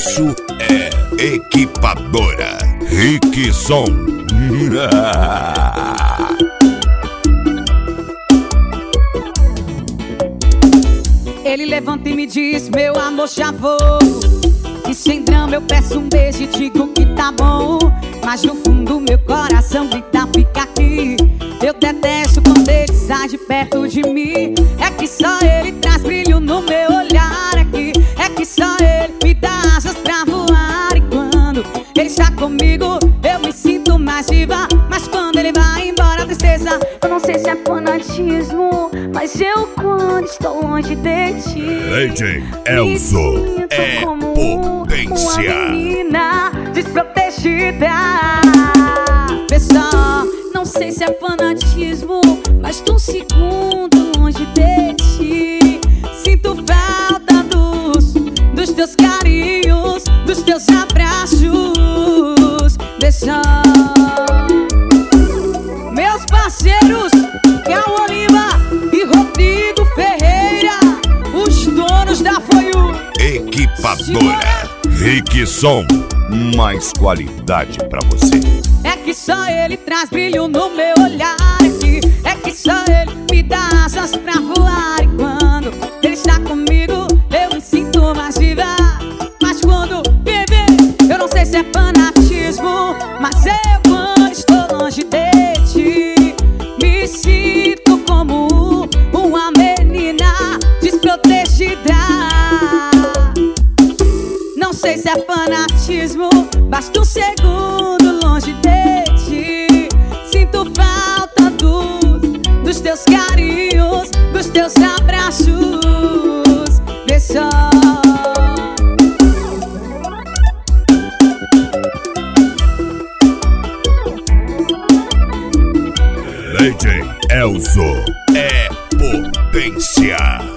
Isso é Equipadora Rickson. Ele levanta e me diz: meu amor, já vou. E sem drama eu peço um beijo e digo que tá bom. Mas no fundo meu coração grita: fica aqui. Eu detesto quando ele sai de perto de mim. É que só ele traz brilho no meu olhar aqui. É que só ele me dá asas pra voar. E quando ele está comigo eu me sinto mais viva. Mas quando ele vai embora a tristeza. Eu não sei se é fanatismo, mas eu quando estou longe de ti DJ Elzo é potência. Uma menina desprotegida. Pessoal, não sei se é fanatismo, mas tô um segundo longe de ti. Sinto falta dos teus carinhos, dos teus abraços. Deixa meus parceiros Cauã Lima e Rodrigo Ferreira, os donos da Foiu. Equipadora Rickson, mais qualidade pra você. É que só ele traz brilho no meu olhar aqui. É que só ele me dá asas pra voar. E quando ele está comigo eu me sinto mais viva. Mas quando bebê, eu não sei se é fanatismo, mas eu quando estou longe de ti me sinto como uma menina desprotegida. Não sei se é fanatismo, basta um segundo longe de ti. Sinto falta dos teus carinhos, dos teus abraços. Vê só. DJ Elzo é potência.